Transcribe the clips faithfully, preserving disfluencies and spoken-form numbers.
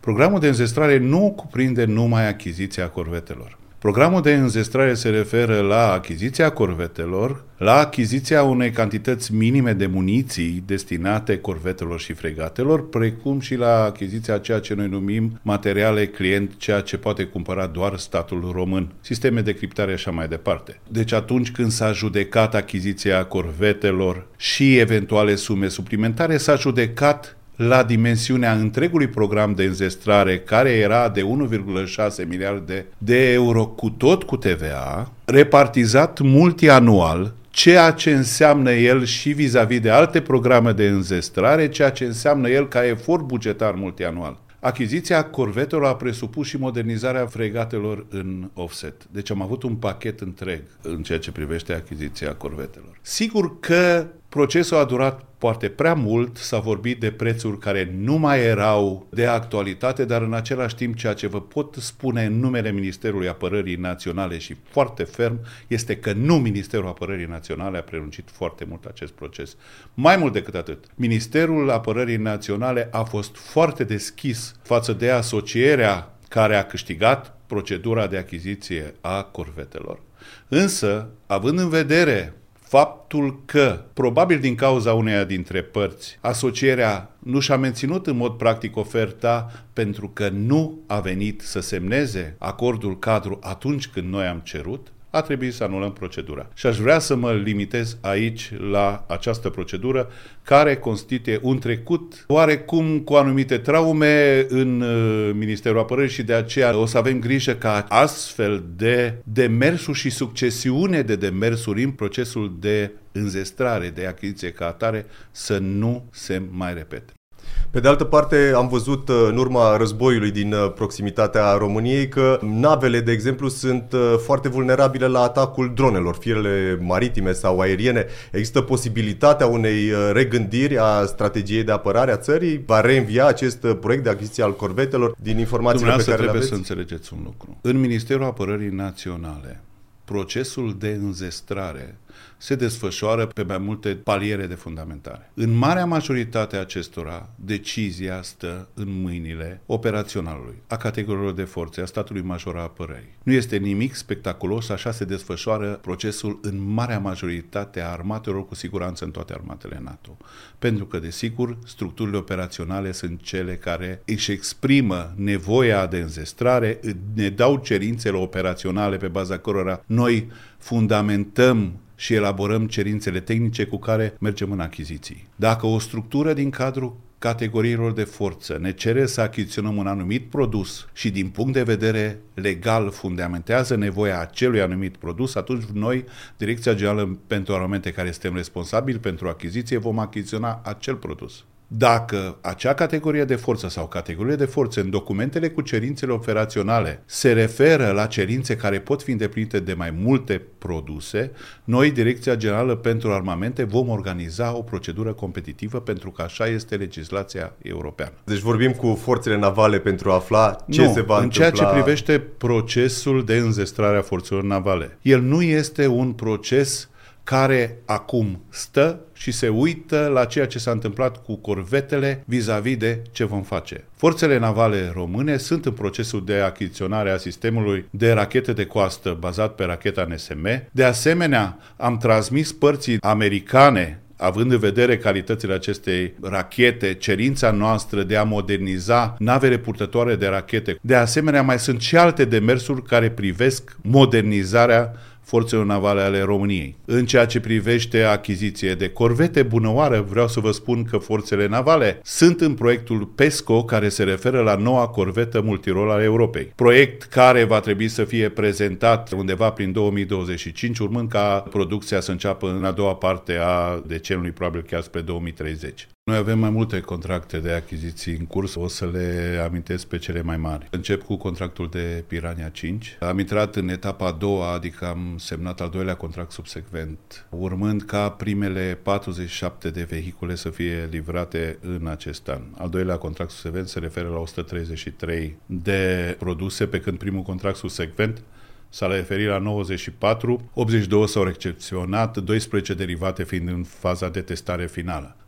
Programul de înzestrare nu cuprinde numai achiziția corvetelor. Programul de înzestrare se referă la achiziția corvetelor, la achiziția unei cantități minime de muniții destinate corvetelor și fregatelor, precum și la achiziția a ceea ce noi numim materiale client, ceea ce poate cumpăra doar statul român, sisteme de criptare și așa mai departe. Deci atunci când s-a judecat achiziția corvetelor și eventuale sume suplimentare, s-a judecat la dimensiunea întregului program de înzestrare, care era de unu virgulă șase miliarde de euro cu tot cu T V A, repartizat multianual, ceea ce înseamnă el și vis-a-vis de alte programe de înzestrare, ceea ce înseamnă el ca efort bugetar multianual. Achiziția corvetelor a presupus și modernizarea fregatelor în offset. Deci am avut un pachet întreg în ceea ce privește achiziția corvetelor. Sigur că procesul a durat poate prea mult, s-a vorbit de prețuri care nu mai erau de actualitate, dar în același timp ceea ce vă pot spune în numele Ministerului Apărării Naționale și foarte ferm este că nu Ministerul Apărării Naționale a prelungit foarte mult acest proces. Mai mult decât atât, Ministerul Apărării Naționale a fost foarte deschis față de asocierea care a câștigat procedura de achiziție a corvetelor. Însă, având în vedere faptul că, probabil din cauza uneia dintre părți, asocierea nu și-a menținut în mod practic oferta pentru că nu a venit să semneze acordul cadru atunci când noi am cerut, a trebuit să anulăm procedura. Și aș vrea să mă limitez aici la această procedură care constituie un trecut oarecum cu anumite traume în Ministerul Apărării și de aceea o să avem grijă ca astfel de demersuri și succesiune de demersuri în procesul de înzestrare, de achiziție ca atare, să nu se mai repete. Pe de altă parte, am văzut în urma războiului din proximitatea României că navele, de exemplu, sunt foarte vulnerabile la atacul dronelor, fie ele maritime sau aeriene. Există posibilitatea unei regândiri a strategiei de apărare a țării? Va reînvia acest proiect de achiziție al corvetelor din informațiile pe care le aveți? Trebuie să înțelegeți un lucru. În Ministerul Apărării Naționale, procesul de înzestrare se desfășoară pe mai multe paliere de fundamentare. În marea majoritate a acestora, decizia stă în mâinile operaționalului, a categoriilor de forțe, a statului major al apărării. Nu este nimic spectaculos, așa se desfășoară procesul în marea majoritate a armatelor, cu siguranță în toate armatele NATO. Pentru că, desigur, structurile operaționale sunt cele care își exprimă nevoia de înzestrare, ne dau cerințele operaționale pe baza cărora noi fundamentăm și elaborăm cerințele tehnice cu care mergem în achiziții. Dacă o structură din cadrul categoriilor de forță ne cere să achiziționăm un anumit produs și din punct de vedere legal fundamentează nevoia acelui anumit produs, atunci noi, Direcția Generală pentru Armamente, care suntem responsabili pentru achiziție, vom achiziționa acel produs. Dacă acea categorie de forță sau categorie de forțe în documentele cu cerințele operaționale se referă la cerințe care pot fi îndeplinite de mai multe produse, noi, Direcția Generală pentru Armamente, vom organiza o procedură competitivă pentru că așa este legislația europeană. Deci vorbim cu forțele navale pentru a afla ce nu, se va în întâmpla. ceea ce privește procesul de înzestrare a forțelor navale. El nu este un proces care acum stă și se uită la ceea ce s-a întâmplat cu corvetele vis-a-vis de ce vom face. Forțele navale române sunt în procesul de achiziționare a sistemului de rachete de coastă bazat pe racheta N S M. De asemenea, am transmis părții americane, având în vedere calitățile acestei rachete, cerința noastră de a moderniza navele purtătoare de rachete. De asemenea, mai sunt și alte demersuri care privesc modernizarea forțelor navale ale României. În ceea ce privește achiziție de corvete, bunăoară, vreau să vă spun că forțele navale sunt în proiectul PESCO, care se referă la noua corvetă multirol al Europei. Proiect care va trebui să fie prezentat undeva prin două mii douăzeci și cinci, urmând ca producția să înceapă în a doua parte a deceniului, probabil chiar spre două mii treizeci. Noi avem mai multe contracte de achiziții în curs, o să le amintesc pe cele mai mari. Încep cu contractul de Piranha cinci. Am intrat în etapa a doua, adică am semnat al doilea contract subsecvent, urmând ca primele patruzeci și șapte de vehicule să fie livrate în acest an. Al doilea contract subsecvent se referă la o sută treizeci și trei de produse, pe când primul contract subsecvent s-a referit la nouăzeci și patru, optzeci și doi s-au recepționat, doisprezece derivate fiind în faza de testare finală.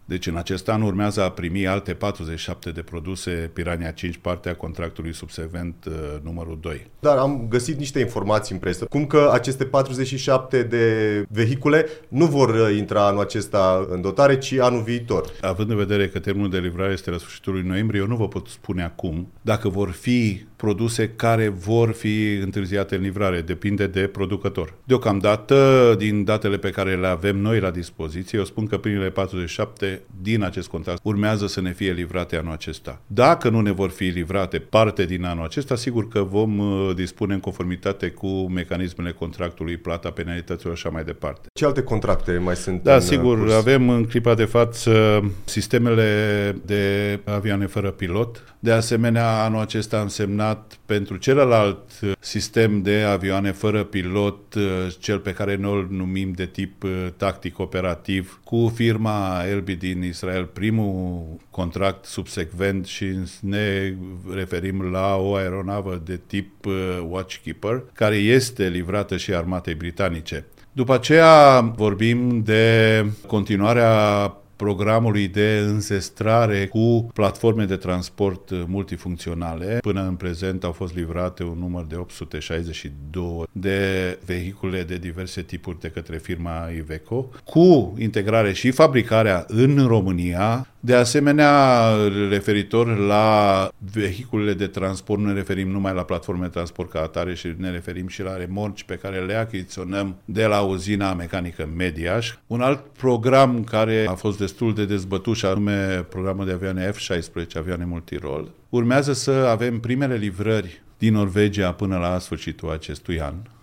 Deci în acest an urmează a primi alte patruzeci și șapte de produse Piranha cinci, partea contractului subsecvent uh, numărul doi. Dar am găsit niște informații în presă, cum că aceste patruzeci și șapte de vehicule nu vor intra anul acesta în dotare, ci anul viitor. Având în vedere că termenul de livrare este la sfârșitul lui noiembrie, eu nu vă pot spune acum dacă vor fi produse care vor fi întârziate în livrare. Depinde de producător. Deocamdată, din datele pe care le avem noi la dispoziție, eu spun că primele patruzeci și șapte din acest contract urmează să ne fie livrate anul acesta. Dacă nu ne vor fi livrate parte din anul acesta, sigur că vom dispune în conformitate cu mecanismele contractului, plata penalităților și așa mai departe. Ce alte contracte mai sunt? Da, în sigur, curs? Avem în clipa de față sistemele de avioane fără pilot. De asemenea, anul acesta am semnat pentru celălalt sistem de avioane fără pilot, cel pe care noi îl numim de tip tactic operativ, cu firma Elbit din Israel, primul contract subsecvent, și ne referim la o aeronavă de tip Watchkeeper, care este livrată și armatei britanice. După aceea vorbim de continuarea programului de înzestrare cu platforme de transport multifuncționale. Până în prezent au fost livrate un număr de opt sute șaizeci și doi de vehicule de diverse tipuri de către firma Iveco, cu integrare și fabricarea în România. De asemenea, referitor la vehiculele de transport, nu ne referim numai la platforme de transport ca atare, și ne referim și la remorci pe care le achiziționăm de la uzina mecanică Mediaș. Un alt program care a fost destul de dezbătut, și anume programul de avioane F șaisprezece, avioane multirol. Urmează să avem primele livrări din Norvegia până la sfârșitul acestui an.